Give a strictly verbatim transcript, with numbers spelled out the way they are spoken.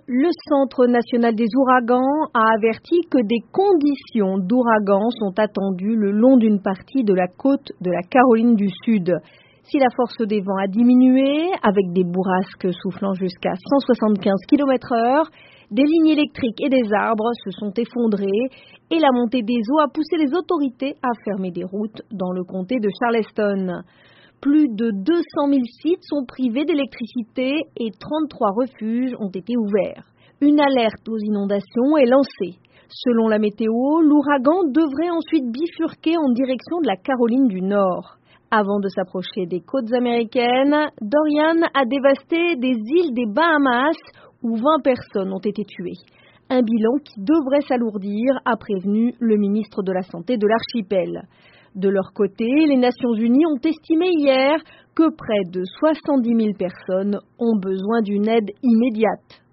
Le Centre national des ouragans a averti que des conditions d'ouragan sont attendues le long d'une partie de la côte de la Caroline du Sud. Si la force des vents a diminué, avec des bourrasques soufflant jusqu'à cent soixante-quinze kilomètres heure, des lignes électriques et des arbres se sont effondrés et la montée des eaux a poussé les autorités à fermer des routes dans le comté de Charleston. Plus de deux cent mille sites sont privés d'électricité et trente-trois refuges ont été ouverts. Une alerte aux inondations est lancée. Selon la météo, l'ouragan devrait ensuite bifurquer en direction de la Caroline du Nord. Avant de s'approcher des côtes américaines, Dorian a dévasté des îles des Bahamas où vingt personnes ont été tuées. Un bilan qui devrait s'alourdir, a prévenu le ministre de la Santé de l'archipel. De leur côté, les Nations Unies ont estimé hier que près de soixante-dix mille personnes ont besoin d'une aide immédiate.